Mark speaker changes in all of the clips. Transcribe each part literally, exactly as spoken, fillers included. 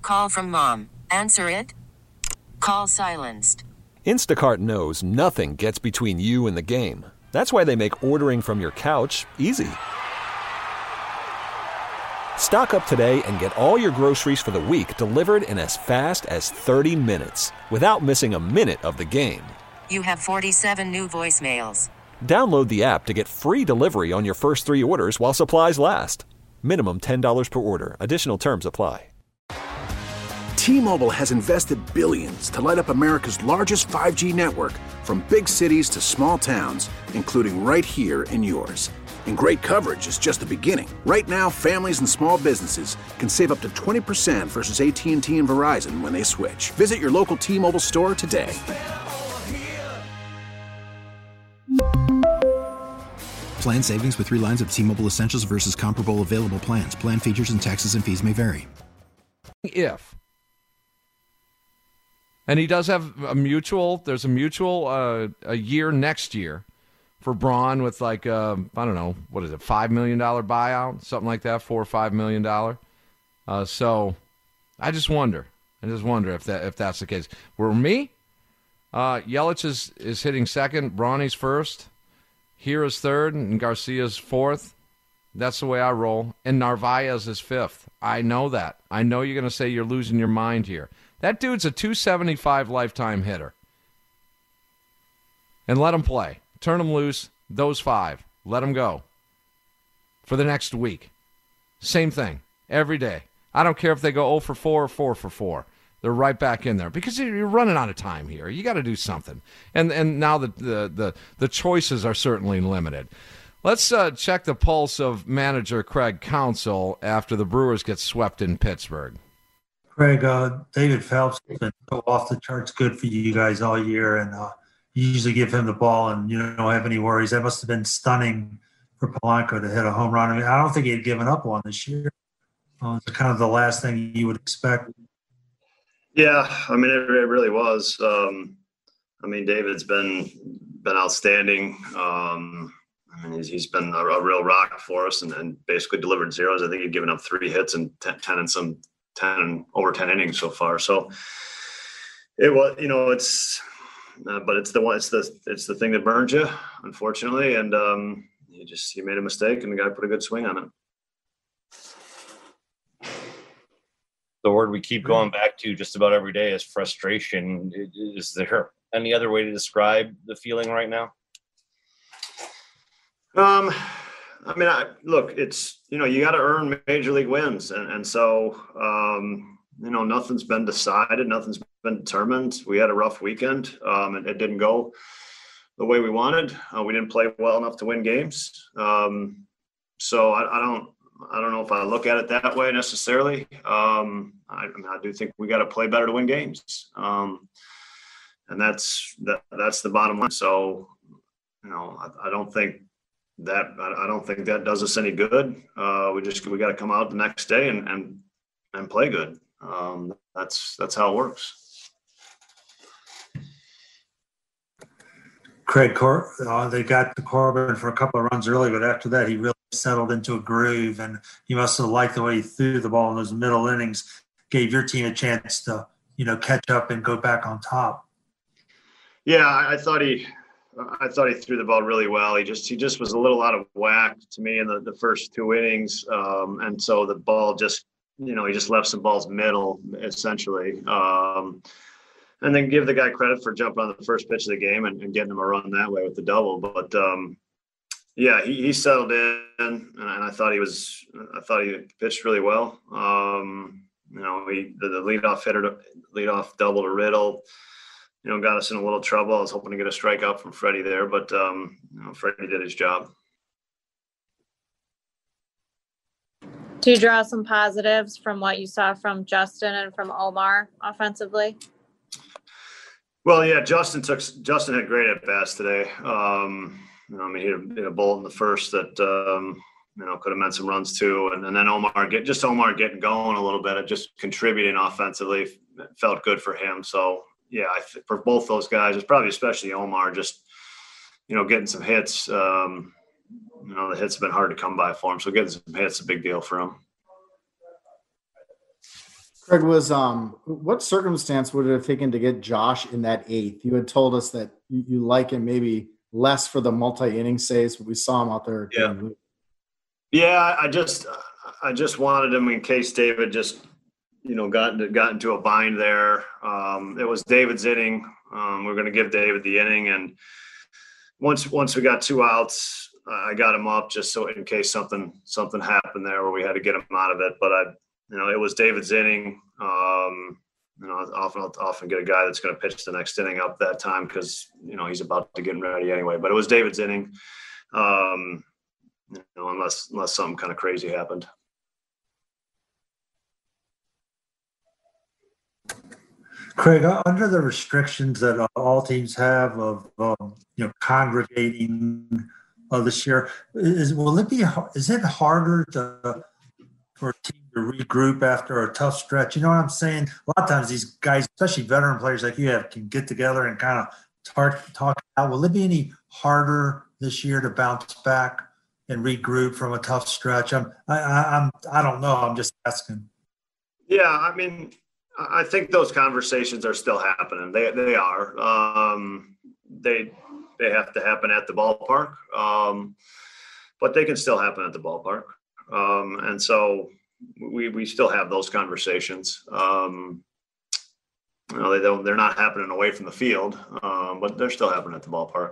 Speaker 1: Call from mom. Answer it. Call silenced.
Speaker 2: Instacart knows nothing gets between you and the game. That's why they make ordering from your couch easy. Stock up today and get all your groceries for the week delivered in as fast as thirty minutes without missing a minute of the game.
Speaker 1: You have forty-seven new voicemails.
Speaker 2: Download the app to get free delivery on your first three orders while supplies last. Minimum ten dollars per order. Additional terms apply.
Speaker 3: T-Mobile has invested billions to light up America's largest five G network, from big cities to small towns, including right here in yours. And great coverage is just the beginning. Right now, families and small businesses can save up to twenty percent versus A T and T and Verizon when they switch. Visit your local T-Mobile store today.
Speaker 4: Plan savings with three lines of T-Mobile Essentials versus comparable available plans. Plan features and taxes and fees may vary.
Speaker 5: If. And he does have a mutual, there's a mutual uh, a year next year for Braun with like, uh, I don't know, what is it, five million dollars buyout? Something like that, four or five million dollars. Uh, so I just wonder. I just wonder if that if that's the case. For me, uh, Yelich is, is hitting second, Brawny's first. Hira's third and Garcia's fourth. That's the way I roll. And Narvaez is fifth. I know that. I know you're going to say you're losing your mind here. That dude's a two seventy-five lifetime hitter. And let him play. Turn him loose. Those five. Let him go. For the next week. Same thing. Every day. I don't care if they go oh for four or four for four. They're right back in there because you're running out of time here. You got to do something, and and now the the the, the choices are certainly limited. Let's uh, check the pulse of manager Craig Counsell after the Brewers get swept in Pittsburgh.
Speaker 6: Craig, uh, David Phelps has been so off the charts good for you guys all year, and uh, you usually give him the ball and you don't have any worries. That must have been stunning for Polanco to hit a home run. I mean, I don't think he had given up one this year. Uh, it's kind of the last thing you would expect.
Speaker 7: Yeah, I mean, it, it really was. Um, I mean, David's been been outstanding. Um, I mean, he's, he's been a, a real rock for us, and, and basically delivered zeros. I think he'd given up three hits and ten, ten and some ten over ten innings so far. So it was, you know, it's, uh, but it's the one, it's the it's the thing that burns you, unfortunately. And um, he just he made a mistake, and the guy put a good swing on it.
Speaker 8: The word we keep going back to just about every day is frustration. Is there any other way to describe the feeling right now?
Speaker 7: Um, I mean, I, look, it's, you know, you got to earn major league wins. And, and so, um, you know, nothing's been decided. Nothing's been determined. We had a rough weekend. Um, and it didn't go the way we wanted. Uh, we didn't play well enough to win games. Um, so I, I don't, I don't know if I look at it that way necessarily. Um, I, I mean, I do think we got to play better to win games. Um, and that's, that, that's the bottom line. So, you know, I, I don't think that, I, I don't think that does us any good. Uh, we just, we got to come out the next day and, and, and play good. Um, that's, that's how it works.
Speaker 6: Craig, Cor- uh, they got to Corbin for a couple of runs early, but after that, he really settled into a groove, and he must have liked the way he threw the ball in those middle innings, gave your team a chance to, you know, catch up and go back on top.
Speaker 7: Yeah, I, I thought he, I thought he threw the ball really well. He just, he just was a little out of whack to me in the, the first two innings, um, and so the ball just, you know, he just left some balls middle essentially. Um, And then give the guy credit for jumping on the first pitch of the game and, and getting him a run that way with the double. But um, yeah, he, he settled in, and, and I thought he was. I thought he pitched really well. Um, you know, he the, the leadoff hitter, leadoff double to Riddle. You know, got us in a little trouble. I was hoping to get a strikeout from Freddie there, but um, you know, Freddie did his job.
Speaker 9: Do you draw some positives from what you saw from Justin and from Omar offensively?
Speaker 7: Well, yeah, Justin took Justin had great at bats today. Um, you know, I mean, he had, he had a bullet in the first that um, you know could have meant some runs too, and, and then Omar get just Omar getting going a little bit, and just contributing offensively felt good for him. So yeah, I th- for both those guys, it's probably especially Omar, just you know getting some hits. Um, you know, the hits have been hard to come by for him, so getting some hits is a big deal for him.
Speaker 10: Craig, was um, what circumstance would it have taken to get Josh in that eighth? You had told us that you, you like him maybe less for the multi-inning saves, but we saw him out there.
Speaker 7: Yeah, yeah. I just, I just wanted him in case David just, you know, got into, got into a bind there. Um, it was David's inning. Um, we we're going to give David the inning, and once once we got two outs, I got him up just so in case something something happened there where we had to get him out of it. But I. You know, it was David's inning. Um, you know, often I'll often get a guy that's going to pitch the next inning up that time because you know he's about to get ready anyway. But it was David's inning. Um, you know, unless unless something kind of crazy happened.
Speaker 6: Craig, under the restrictions that all teams have of um, you know congregating uh, this year, is will it be is it harder to for a team to regroup after a tough stretch? You know what I'm saying? A lot of times these guys, especially veteran players like you have, can get together and kind of talk, talk out. Will it be any harder this year to bounce back and regroup from a tough stretch? I'm, I, I, I'm, I don't know. I'm just asking.
Speaker 7: Yeah, I mean, I think those conversations are still happening. They they are. Um, they they have to happen at the ballpark, um, but they can still happen at the ballpark. Um, and so we, we still have those conversations. Um, you know, they don't, they're not happening away from the field, um, but they're still happening at the ballpark.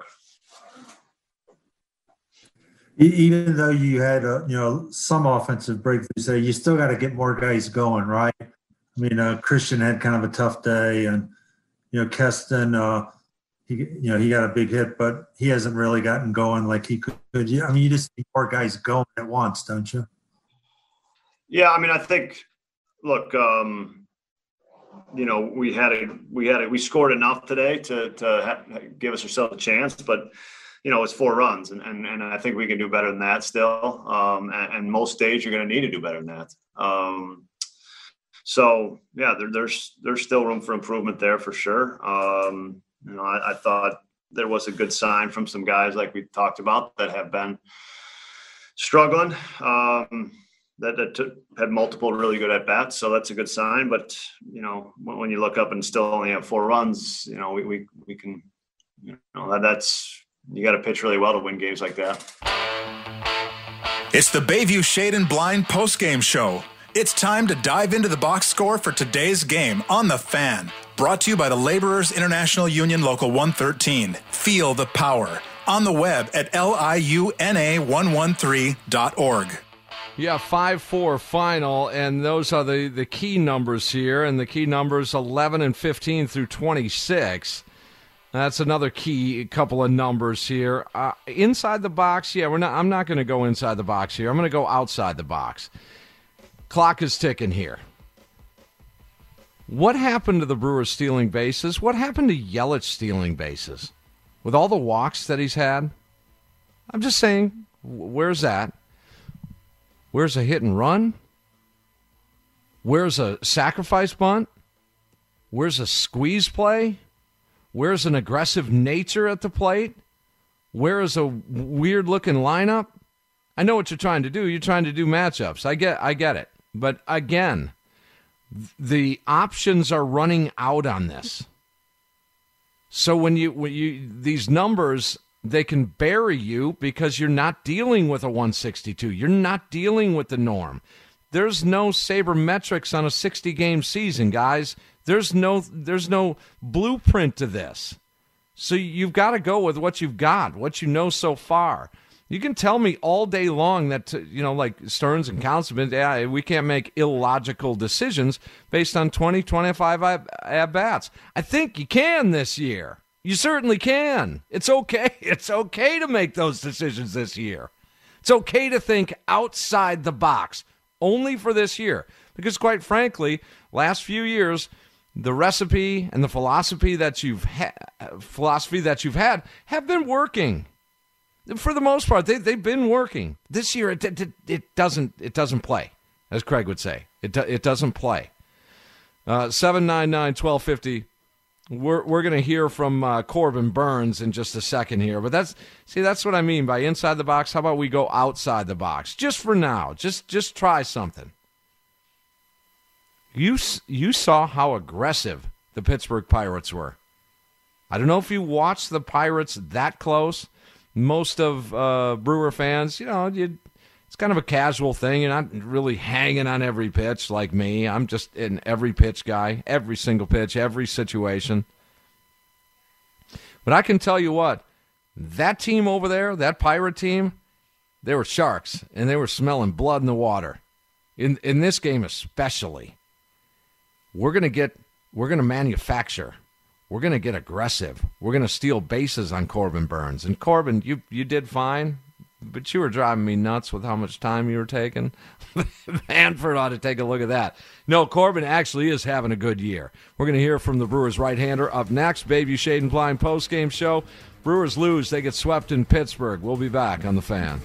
Speaker 6: Even though you had, uh, you know, some offensive breakthroughs there, you still got to get more guys going, right? I mean, uh, Christian had kind of a tough day, and, you know, Keston, uh, he, you know, he got a big hit, but he hasn't really gotten going like he could. I mean, you just need more guys going at once, don't you?
Speaker 7: Yeah, I mean, I think. Look, um, you know, we had a we had a, we scored enough today to to ha- give us ourselves a chance, but you know, it's four runs, and and, and I think we can do better than that still. Um, and, and most days you're going to need to do better than that. Um, so yeah, there, there's there's still room for improvement there for sure. Um, You know, I, I thought there was a good sign from some guys like we talked about that have been struggling, um, that, that took, had multiple really good at-bats. So that's a good sign. But, you know, when, when you look up and still only have four runs, you know, we we, we can, you know, that, that's – you got to pitch really well to win games like that.
Speaker 11: It's the Bayview Shade and Blind postgame show. It's time to dive into the box score for today's game on The Fan. Brought to you by the Laborers International Union Local one thirteen. Feel the power. On the web at L I U N A one thirteen dot org.
Speaker 5: Yeah, five four final, and those are the, the key numbers here, and the key numbers eleven and fifteen through twenty-six. That's another key couple of numbers here. Uh, inside the box, yeah, we're not. I'm not going to go inside the box here. I'm going to go outside the box. Clock is ticking here. What happened to the Brewers stealing bases? What happened to Yelich stealing bases? With all the walks that he's had? I'm just saying, where's that? Where's a hit and run? Where's a sacrifice bunt? Where's a squeeze play? Where's an aggressive nature at the plate? Where is a weird-looking lineup? I know what you're trying to do. You're trying to do matchups. I get I get it. But again, the options are running out on this. So when you when you these numbers, they can bury you because you're not dealing with a one sixty-two. You're not dealing with the norm. There's no sabermetrics on a sixty-game season, guys. There's no there's no blueprint to this. So you've got to go with what you've got, what you know so far. You can tell me all day long that, you know, like Stearns and Councilman, yeah, we can't make illogical decisions based on twenty, twenty-five at-bats. I think you can this year. You certainly can. It's okay. It's okay to make those decisions this year. It's okay to think outside the box, only for this year. Because quite frankly, last few years, the recipe and the philosophy that you've ha- philosophy that you've had have been working. For the most part, they, they've been working. This year, it, it, it doesn't it doesn't play, as Craig would say. It do, it doesn't play. Uh, seven nine nine, one two five zero. We're we're going to hear from uh, Corbin Burns in just a second here. But that's see, that's what I mean by inside the box. How about we go outside the box? Just for now. Just, just try something. You you saw how aggressive the Pittsburgh Pirates were. I don't know if you watched the Pirates that close. Most of uh, Brewer fans, you know, you, it's kind of a casual thing. You're not really hanging on every pitch like me. I'm just an every pitch guy, every single pitch, every situation. But I can tell you what, that team over there, that Pirate team, they were sharks, and they were smelling blood in the water. In in this game especially. We're gonna get we're gonna manufacture. We're gonna get aggressive. We're gonna steal bases on Corbin Burnes. And Corbin, you you did fine, but you were driving me nuts with how much time you were taking. Hanford ought to take a look at that. No, Corbin actually is having a good year. We're gonna hear from the Brewers right-hander up next. Bayview Shade and Blind post-game show. Brewers lose, they get swept in Pittsburgh. We'll be back on the Fan.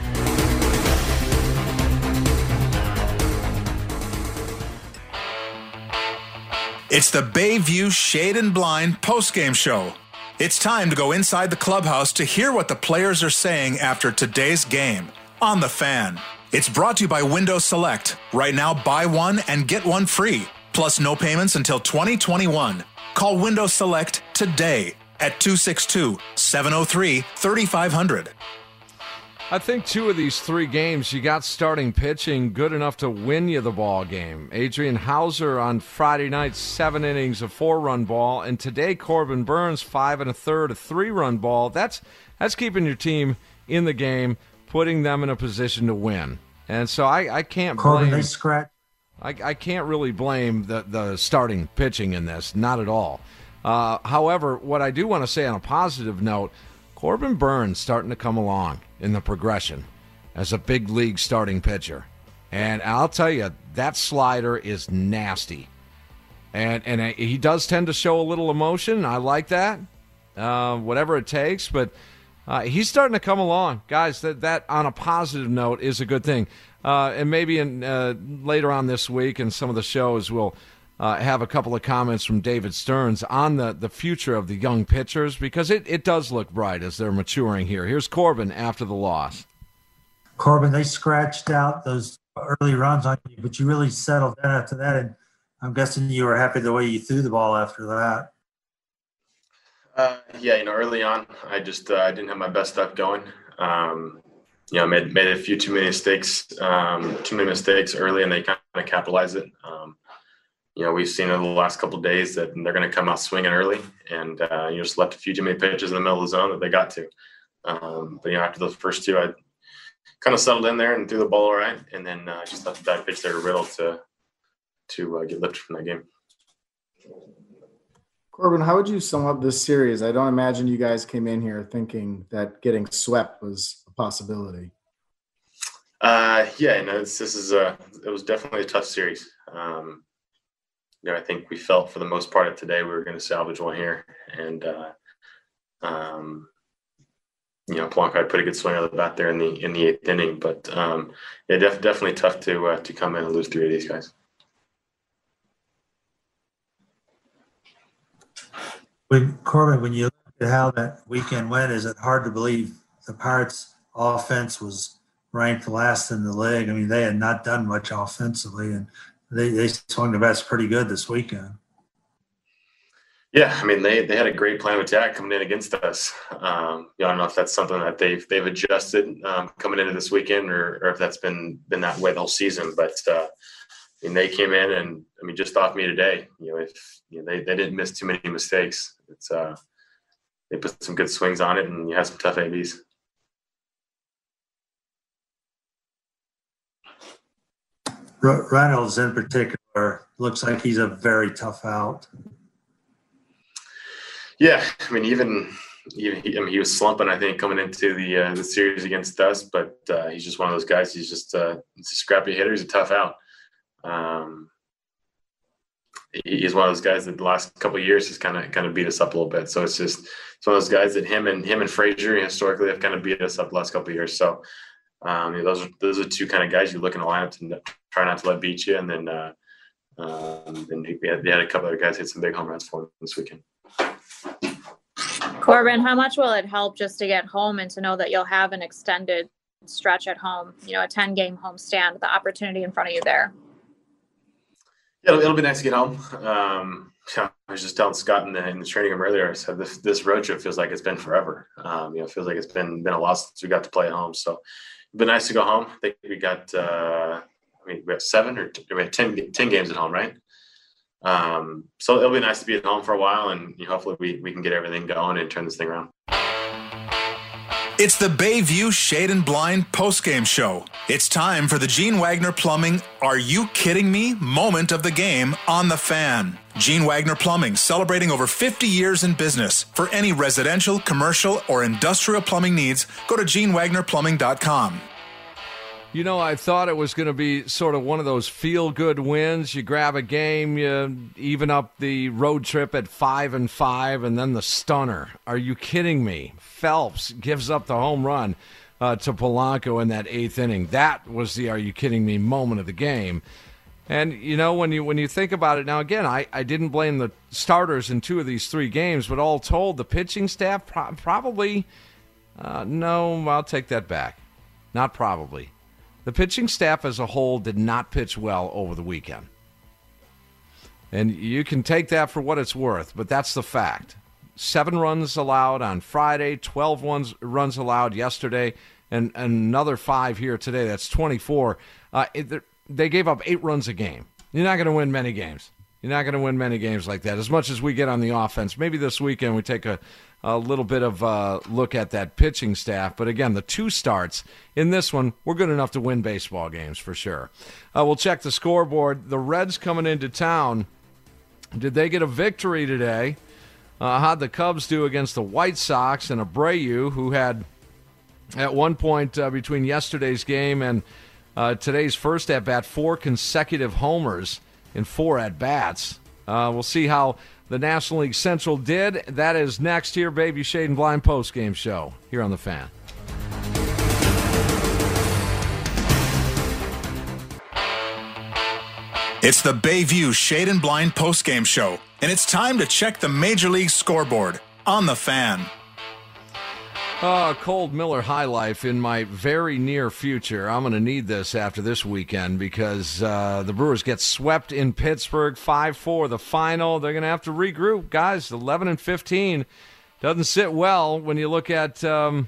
Speaker 11: It's the Bayview Shade and Blind postgame show. It's time to go inside the clubhouse to hear what the players are saying after today's game on the Fan. It's brought to you by Windows Select. Right now, buy one and get one free, plus no payments until twenty twenty-one. Call Windows Select today at two six two, seven oh three, three five zero zero.
Speaker 5: I think two of these three games, you got starting pitching good enough to win you the ball game. Adrian Hauser on Friday night, seven innings, a four-run ball. And today, Corbin Burnes, five and a third, a three-run ball. That's that's keeping your team in the game, putting them in a position to win. And so I, I can't
Speaker 6: Corbin,
Speaker 5: blame...
Speaker 6: they scratch.
Speaker 5: I, I can't really blame the, the starting pitching in this, not at all. Uh, however, what I do want to say on a positive note, Corbin Burnes starting to come along in the progression as a big league starting pitcher. And I'll tell you, that slider is nasty. And and he does tend to show a little emotion. I like that, uh, whatever it takes. But uh, he's starting to come along. Guys, that, that on a positive note is a good thing. Uh, and maybe in, uh, later on this week in some of the shows we'll Uh, have a couple of comments from David Stearns on the, the future of the young pitchers, because it, it does look bright as they're maturing here. Here's Corbin after the loss.
Speaker 6: Corbin, they scratched out those early runs on you, but you really settled down after that, and I'm guessing you were happy the way you threw the ball after that.
Speaker 12: Uh, yeah, you know, early on, I just uh, I didn't have my best stuff going. Um, you know, made made a few too many mistakes, um, too many mistakes early, and they kind of capitalized it. Um, You know, we've seen in the last couple of days that they're going to come out swinging early, and uh, you just left a few too many pitches in the middle of the zone that they got to. Um, but, you know, after those first two, I kind of settled in there and threw the ball all right, and then uh, just left that pitch there to Riddle to, to uh, get lifted from that game.
Speaker 10: Corbin, how would you sum up this series? I don't imagine you guys came in here thinking that getting swept was a possibility.
Speaker 12: Uh, yeah, you know, it's, this is a, it was definitely a tough series. Um, You know, I think we felt for the most part of today we were going to salvage one here, and uh, um, you know, Polanco had put a good swing on the bat there in the in the eighth inning, but um, yeah, def- definitely tough to uh, to come in and lose three of these guys.
Speaker 6: When Corbin, when you look at how that weekend went, is it hard to believe the Pirates' offense was ranked last in the league? I mean, they had not done much offensively, and They they swung the bats pretty good this weekend.
Speaker 12: Yeah, I mean they they had a great plan of attack coming in against us. Um, you know, I don't know if that's something that they've they've adjusted um, coming into this weekend, or, or if that's been been that way the whole season. But uh, I mean, they came in and I mean, just off me today. You know, if you know, they they didn't miss too many mistakes. It's uh, they put some good swings on it, and you had some tough A Bs.
Speaker 6: Reynolds in particular looks like he's a very tough out.
Speaker 12: Yeah, I mean, even, even he, I mean, he was slumping, I think, coming into the uh, the series against us. But uh, he's just one of those guys. He's just uh, he's a scrappy hitter. He's a tough out. Um, he, he's one of those guys that the last couple of years has kind of kind of beat us up a little bit. So it's just it's one of those guys that him and him and Frazier historically have kind of beat us up the last couple of years. So. Um, you know, those are those are two kind of guys you look in the lineup to try not to let beat you, and then uh, um, and they had, they had a couple other guys hit some big home runs for them this weekend.
Speaker 9: Corbin, how much will it help just to get home and to know that you'll have an extended stretch at home? You know, a ten-game homestand, the opportunity in front of you there.
Speaker 12: Yeah, it'll, it'll be nice to get home. Um, I was just telling Scott in the, in the training room earlier, I said this this road trip feels like it's been forever. Um, you know, it feels like it's been been a lot since we got to play at home. So it'd be nice to go home. I think we got, uh, I mean, we have seven or t- we have ten, ten games at home, right? Um, so it'll be nice to be at home for a while, and you know, hopefully we, we can get everything going and turn this thing around.
Speaker 11: It's the Bayview Shade and Blind postgame show. It's time for the Gene Wagner Plumbing Are You Kidding Me moment of the game on The Fan. Gene Wagner Plumbing, celebrating over fifty years in business. For any residential, commercial, or industrial plumbing needs, go to gene wagner plumbing dot com.
Speaker 5: You know, I thought it was going to be sort of one of those feel-good wins. You grab a game, you even up the road trip at five and five, and then the stunner. Are you kidding me? Phelps gives up the home run uh, to Polanco in that eighth inning. That was the "are you kidding me" moment of the game. And, you know, when you when you think about it, now, again, I, I didn't blame the starters in two of these three games, but all told, the pitching staff pro- probably, uh, no, I'll take that back. Not probably. The pitching staff as a whole did not pitch well over the weekend. And you can take that for what it's worth, but that's the fact. Seven runs allowed on Friday, twelve runs, runs allowed yesterday, and, and another five here today. That's twenty-four. Uh, it, they gave up eight runs a game. You're not going to win many games. You're not going to win many games like that. As much as we get on the offense, maybe this weekend we take a, a little bit of a look at that pitching staff. But again, the two starts in this one, we're good enough to win baseball games for sure. Uh, we'll check the scoreboard. The Reds coming into town. Did they get a victory today? Uh, how'd the Cubs do against the White Sox and Abreu, who had at one point uh, between yesterday's game and uh, today's first at-bat, four consecutive homers in four at-bats. Uh, we'll see how the National League Central did. That is next here, Bayview Shade and Blind postgame show here on The Fan.
Speaker 11: It's the Bayview Shade and Blind postgame show, and it's time to check the Major League scoreboard on The Fan.
Speaker 5: Oh, cold Miller High Life in my very near future. I'm going to need this after this weekend because uh, the Brewers get swept in Pittsburgh, five four the final. They're going to have to regroup. Guys, eleven and fifteen doesn't sit well when you look at, um,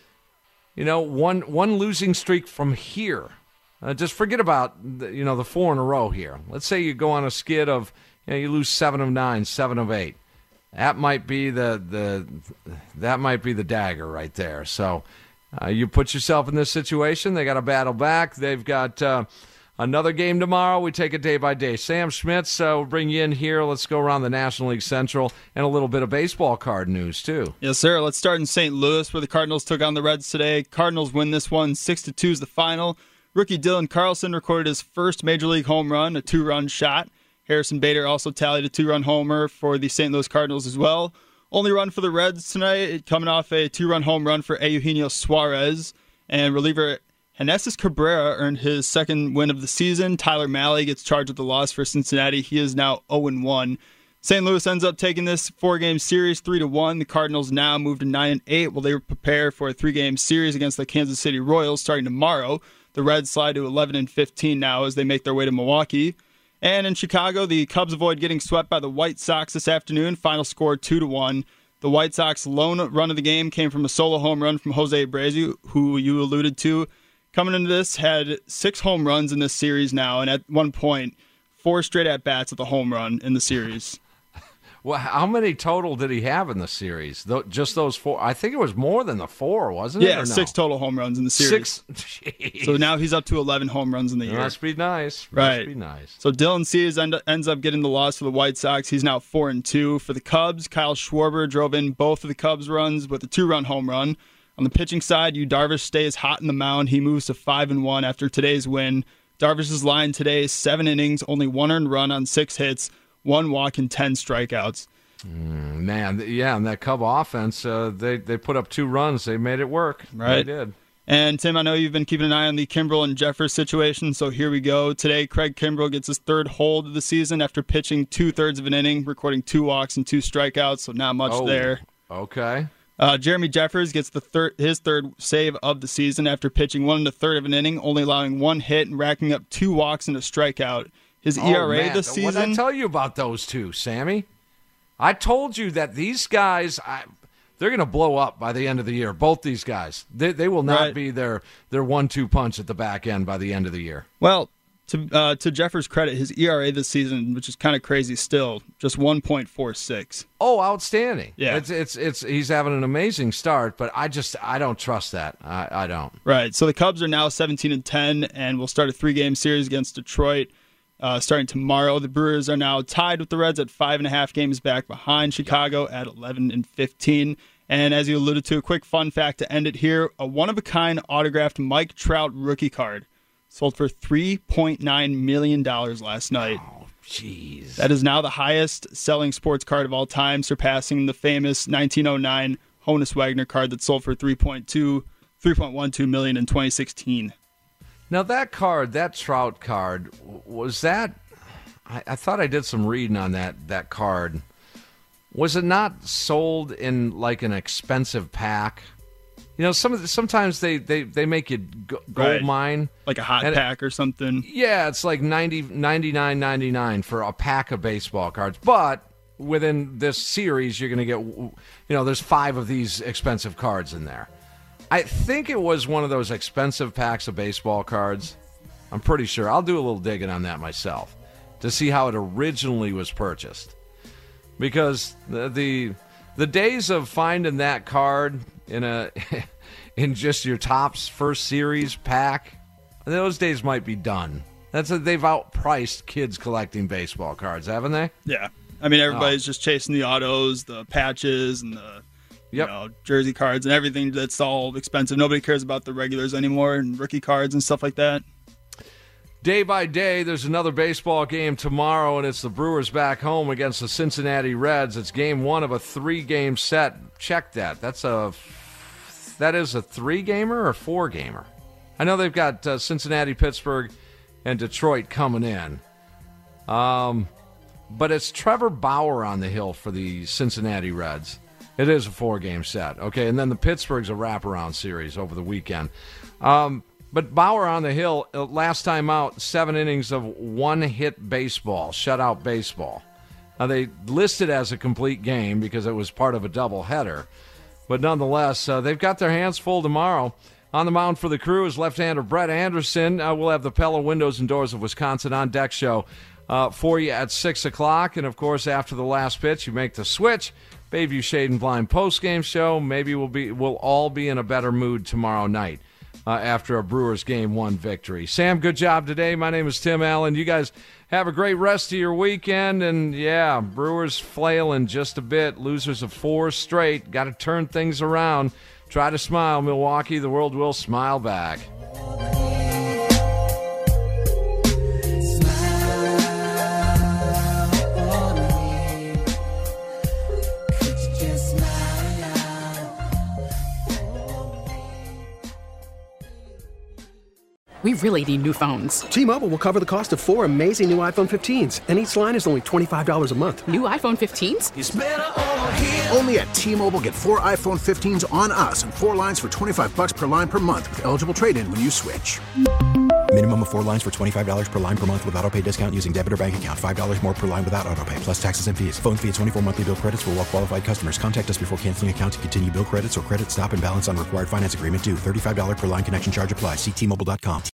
Speaker 5: you know, one one losing streak from here. Uh, just forget about, the, you know, the four in a row here. Let's say you go on a skid of, you know, you lose seven of nine, seven of eight. That might be the the that might be the dagger right there. So uh, you put yourself in this situation. They got to battle back. They've got uh, another game tomorrow. We take it day by day. Sam Schmitz, uh, we'll bring you in here. Let's go around the National League Central and a little bit of baseball card news too.
Speaker 13: Yes, sir. Let's start in Saint Louis where the Cardinals took on the Reds today. Cardinals win this one six to two is the final. Rookie Dylan Carlson recorded his first Major League home run, a two-run shot. Harrison Bader also tallied a two-run homer for the Saint Louis Cardinals as well. Only run for the Reds tonight, coming off a two-run home run for Eugenio Suarez. And reliever Genesis Cabrera earned his second win of the season. Tyler Mahle gets charged with the loss for Cincinnati. He is now oh and one. Saint Louis ends up taking this four-game series three to one. The Cardinals now move to nine and eight while they prepare for a three-game series against the Kansas City Royals starting tomorrow. The Reds slide to eleven and fifteen now as they make their way to Milwaukee. And in Chicago, the Cubs avoid getting swept by the White Sox this afternoon. Final score two to one. The White Sox lone run of the game came from a solo home run from Jose Abreu, who you alluded to. Coming into this, had six home runs in this series now, and at one point, four straight at-bats with a home run in the series.
Speaker 5: Well, how many total did he have in the series? Th- just those four? I think it was more than the four, wasn't it?
Speaker 13: Yeah, no? six total home runs in the series.
Speaker 5: Six? Jeez.
Speaker 13: So now he's up to eleven home runs in the year.
Speaker 5: Must be nice.
Speaker 13: Right.
Speaker 5: Must be nice.
Speaker 13: So Dylan Cease end, ends up getting the loss for the White Sox. He's now four and two. For the Cubs, Kyle Schwarber drove in both of the Cubs runs with a two-run home run. On the pitching side, Yu Darvish stays hot in the mound. He moves to five and one after today's win. Darvish's line today is seven innings, only one earned run on six hits, one walk, and ten strikeouts.
Speaker 5: Mm, man, yeah, and that Cub offense, uh, they, they put up two runs. They made it work.
Speaker 13: Right.
Speaker 5: They did.
Speaker 13: And, Tim, I know you've been keeping an eye on the Kimbrel and Jeffers situation, so here we go. Today, Craig Kimbrel gets his third hold of the season after pitching two-thirds of an inning, recording two walks and two strikeouts, so not much
Speaker 5: oh,
Speaker 13: there.
Speaker 5: Okay.
Speaker 13: Uh, Jeremy Jeffers gets the third, his third save of the season after pitching one and a third of an inning, only allowing one hit and racking up two walks and a strikeout. His
Speaker 5: Oh,
Speaker 13: E R A
Speaker 5: man,
Speaker 13: this
Speaker 5: what did I
Speaker 13: season.
Speaker 5: tell you about those two, Sammy? I told you that these guys, I, they're going to blow up by the end of the year. Both these guys, they they will not
Speaker 13: Right.
Speaker 5: be their their one two punch at the back end by the end of the year.
Speaker 13: Well, to uh, to Jeffers' credit, his E R A this season, which is kind of crazy still, just one point four six.
Speaker 5: Oh, outstanding!
Speaker 13: Yeah.
Speaker 5: it's it's it's he's having an amazing start, but I just I don't trust that. I, I don't.
Speaker 13: Right. So the Cubs are now seventeen and ten, and will start a three-game series against Detroit uh, starting tomorrow. The Brewers are now tied with the Reds at five and a half games back behind Chicago at eleven and fifteen. And as you alluded to, a quick fun fact to end it here: a one-of-a-kind autographed Mike Trout rookie card sold for three point nine million dollars last night.
Speaker 5: Oh, jeez.
Speaker 13: That is now the highest selling sports card of all time, surpassing the famous nineteen oh nine Honus Wagner card that sold for three point two, three point one two million dollars in twenty sixteen.
Speaker 5: Now that card, that Trout card, was that? I, I thought I did some reading on that that card. Was it not sold in like an expensive pack? You know, some of the, sometimes they, they, they make you go, gold
Speaker 13: Right.
Speaker 5: mine.
Speaker 13: Like a hot
Speaker 5: And it-
Speaker 13: pack or something.
Speaker 5: Yeah, it's like ninety, ninety-nine ninety-nine for a pack of baseball cards. But within this series, you're going to get, you know, there's five of these expensive cards in there. I think it was one of those expensive packs of baseball cards. I'm pretty sure. I'll do a little digging on that myself to see how it originally was purchased. Because the the, the days of finding that card in a in just your Topps first series pack, those days might be done. That's a, they've outpriced kids collecting baseball cards, haven't they?
Speaker 13: Yeah. I mean, everybody's just chasing the autos, the patches, and the you
Speaker 5: Yep.
Speaker 13: know, jersey cards and everything that's all expensive. Nobody cares about the regulars anymore and rookie cards and stuff like that.
Speaker 5: Day by day, there's another baseball game tomorrow, and it's the Brewers back home against the Cincinnati Reds. It's game one of a three-game set. Check that. That's a that is a three-gamer or four-gamer. I know they've got uh, Cincinnati, Pittsburgh, and Detroit coming in. Um, but it's Trevor Bauer on the hill for the Cincinnati Reds. It is a four-game set, okay? And then the Pittsburgh's a wraparound series over the weekend. Um, but Bauer on the hill, uh, last time out, seven innings of one-hit baseball, shutout baseball. Now, they listed as a complete game because it was part of a doubleheader. But nonetheless, uh, they've got their hands full tomorrow. On the mound for the Crew is left-hander Brett Anderson. Uh, we'll have the Pella Windows and Doors of Wisconsin on deck show uh, for you at six o'clock. And, of course, after the last pitch, you make the switch. Bayview Shade and Blind post-game show. Maybe we'll be we'll all be in a better mood tomorrow night uh, after a Brewers game one victory. Sam, good job today. My name is Tim Allen. You guys have a great rest of your weekend. And, yeah, Brewers flailing just a bit. Losers of four straight. Got to turn things around. Try to smile, Milwaukee. The world will smile back.
Speaker 14: We really need new phones.
Speaker 15: T-Mobile will cover the cost of four amazing new iPhone fifteens, and each line is only twenty-five dollars a month.
Speaker 14: New iPhone fifteens?
Speaker 3: It's better over here. Only at T-Mobile, get four iPhone fifteens on us and four lines for twenty-five bucks per line per month with eligible trade-in when you switch.
Speaker 4: Minimum of four lines for twenty-five dollars per line per month with autopay discount using debit or bank account. five dollars more per line without autopay, plus taxes and fees. Phone fee at twenty-four monthly bill credits for well-qualified customers. Contact us before canceling account to continue bill credits or credit stop and balance on required finance agreement due. thirty-five dollars per line connection charge applies. See T Mobile dot com.